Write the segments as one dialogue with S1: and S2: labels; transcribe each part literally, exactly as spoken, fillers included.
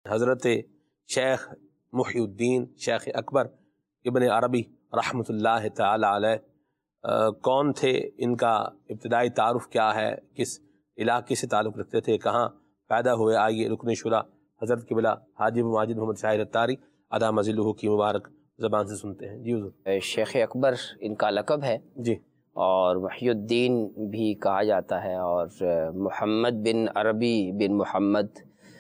S1: حضرت شیخ محی الدین شیخ اکبر ابن عربی رحمۃ اللہ تعالی علیہ کون تھے؟ ان کا ابتدائی تعارف کیا ہے؟ کس علاقے سے تعلق رکھتے تھے؟ کہاں پیدا ہوئے؟ آئیے رکن شورا حضرت قبلہ حاجی ماجد محمد شاہر اتاری ادا مذلہ کی مبارک زبان سے سنتے ہیں۔ جی حضور۔
S2: شیخ اکبر ان کا لقب ہے
S1: جی،
S2: اور محی الدین بھی کہا جاتا ہے، اور محمد بن عربی بن محمد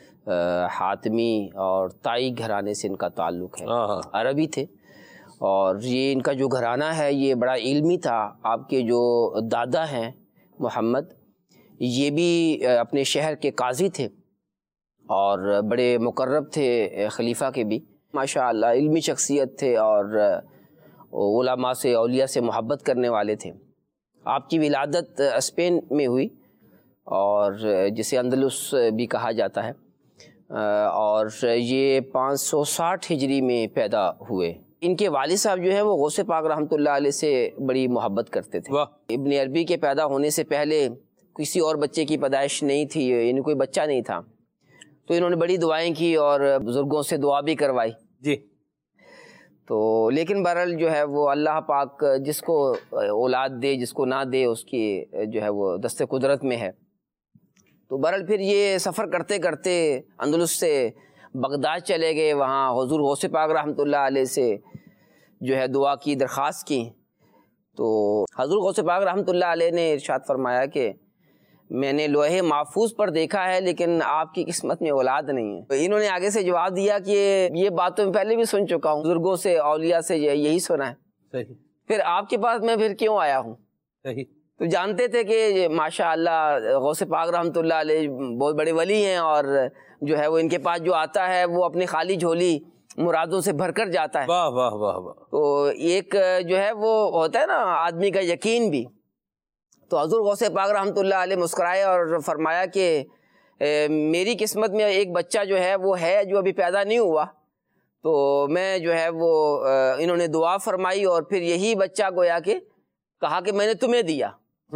S2: حاتمی اور تائی گھرانے سے ان کا تعلق ہے۔ عربی تھے، اور یہ ان کا جو گھرانہ ہے یہ بڑا علمی تھا۔ آپ کے جو دادا ہیں محمد، یہ بھی اپنے شہر کے قاضی تھے اور بڑے مقرب تھے خلیفہ کے بھی، ماشاء اللہ علمی شخصیت تھے، اور علماء سے اولیاء سے محبت کرنے والے تھے۔ آپ کی ولادت اسپین میں ہوئی، اور جسے اندلس بھی کہا جاتا ہے، اور یہ پانچ سو ساٹھ ہجری میں پیدا ہوئے۔ ان کے والد صاحب جو ہے وہ غوث پاک رحمۃ اللہ علیہ سے بڑی محبت کرتے تھے۔ ابن عربی کے پیدا ہونے سے پہلے کسی اور بچے کی پیدائش نہیں تھی، یعنی کوئی بچہ نہیں تھا، تو انہوں نے بڑی دعائیں کی اور بزرگوں سے دعا بھی کروائی۔
S1: جی،
S2: تو لیکن بہرحال جو ہے وہ اللہ پاک جس کو اولاد دے جس کو نہ دے اس کی جو ہے وہ دست قدرت میں ہے۔ تو بہرحال پھر یہ سفر کرتے کرتے اندلس سے بغداد چلے گئے، وہاں حضور غوث پاک رحمۃ اللہ علیہ سے جو ہے دعا کی، درخواست کی۔ تو حضور غوث پاک رحمۃ اللہ علیہ نے ارشاد فرمایا کہ میں نے لوح محفوظ پر دیکھا ہے لیکن آپ کی قسمت میں اولاد نہیں ہے۔ انہوں نے آگے سے جواب دیا کہ یہ بات تو میں پہلے بھی سن چکا ہوں، بزرگوں سے اولیاء سے یہی سنا ہے،
S1: صحیح،
S2: پھر آپ کے پاس میں پھر کیوں آیا ہوں؟
S1: صحیح۔
S2: تو جانتے تھے کہ ماشاء اللہ غوث پاک رحمۃ اللہ علیہ بہت بڑے ولی ہیں، اور جو ہے وہ ان کے پاس جو آتا ہے وہ اپنی خالی جھولی مرادوں سے بھر کر جاتا ہے۔
S1: واہ واہ واہ واہ۔
S2: تو ایک جو ہے وہ ہوتا ہے نا آدمی کا یقین بھی۔ تو حضور غوث پاک رحمۃ اللہ علیہ مسکرائے اور فرمایا کہ میری قسمت میں ایک بچہ جو ہے وہ ہے جو ابھی پیدا نہیں ہوا، تو میں جو ہے وہ انہوں نے دعا فرمائی، اور پھر یہی بچہ گویا کہ کہا کہ میں نے تمہیں دیا۔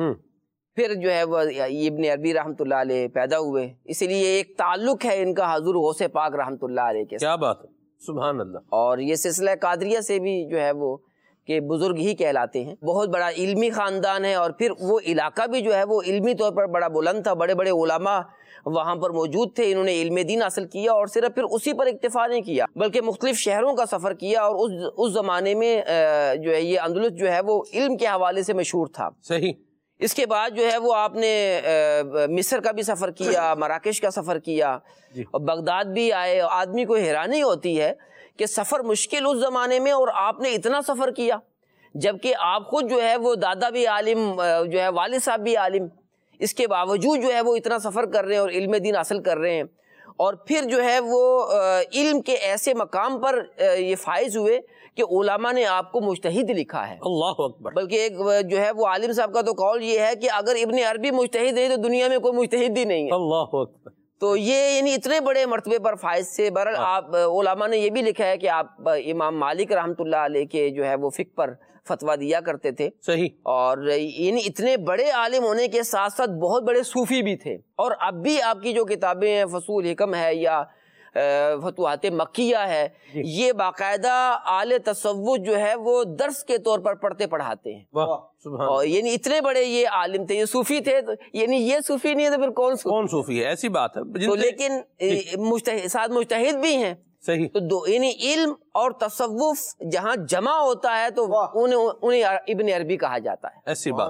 S2: پھر جو ہے وہ ابن عربی رحمۃ اللہ علیہ پیدا ہوئے، اسی لیے ایک تعلق ہے ان کا حضور غوث پاک رحمۃ اللہ علیہ کے ساتھ۔
S1: کیا بات ہے، سبحان اللہ۔
S2: اور یہ سلسلہ قادریہ سے بھی جو ہے وہ کہ بزرگ ہی کہلاتے ہیں، بہت بڑا علمی خاندان ہے، اور پھر وہ علاقہ بھی جو ہے وہ علمی طور پر بڑا بلند تھا، بڑے بڑے علماء وہاں پر موجود تھے، انہوں نے علم دین حاصل کیا، اور صرف پھر اسی پر اکتفا نہیں کیا بلکہ مختلف شہروں کا سفر کیا، اور اس اس زمانے میں جو ہے یہ اندلس جو ہے وہ علم کے حوالے سے مشہور تھا۔
S1: صحیح۔
S2: اس کے بعد جو ہے وہ آپ نے مصر کا بھی سفر کیا، مراکش کا سفر کیا، اور بغداد بھی آئے۔ آدمی کو حیرانی ہوتی ہے کہ سفر مشکل اس زمانے میں، اور آپ نے اتنا سفر کیا، جبکہ آپ خود جو ہے وہ دادا بھی عالم، جو ہے والد صاحب بھی عالم، اس کے باوجود جو ہے وہ اتنا سفر کر رہے ہیں اور علم دین حاصل کر رہے ہیں، اور پھر جو ہے وہ علم کے ایسے مقام پر یہ فائز ہوئے کہ علماء نے آپ کو مجتہد لکھا ہے۔
S1: اللہ اکبر۔
S2: بلکہ ایک جو ہے وہ عالم صاحب کا تو قول یہ ہے کہ اگر ابن عربی مجتہد نہیں تو دنیا میں کوئی مجتہد ہی نہیں ہے۔
S1: اللہ اکبر۔
S2: تو یہ یعنی اتنے بڑے مرتبے پر فائز سے بہرحال آپ علماء نے یہ بھی لکھا ہے کہ آپ امام مالک رحمۃ اللہ علیہ کے جو ہے وہ فقہ پر فتویٰ دیا کرتے تھے۔
S1: صحیح۔
S2: اور یعنی اتنے بڑے عالم ہونے کے ساتھ ساتھ بہت بڑے صوفی بھی تھے، اور اب بھی آپ کی جو کتابیں ہیں فصول حکم ہے یا فتوحات مکیہ ہے، یہ باقاعدہ اہل تصوف جو ہے وہ درس کے طور پر پڑھتے پڑھاتے ہیں۔
S1: واہ سبحان۔
S2: اور یعنی اتنے بڑے یہ عالم تھے، یہ صوفی تھے، یعنی یہ صوفی نہیں ہے تو پھر کون صوفی؟
S1: کون صوفی ہے؟ ایسی بات ہے۔
S2: تو لیکن مجتہد ساتھ مجتہد بھی ہیں۔
S1: صحیح۔
S2: تو دو یعنی علم اور تصوف جہاں جمع ہوتا ہے تو انہیں انہیں ابن عربی کہا جاتا ہے۔
S1: ایسی بات۔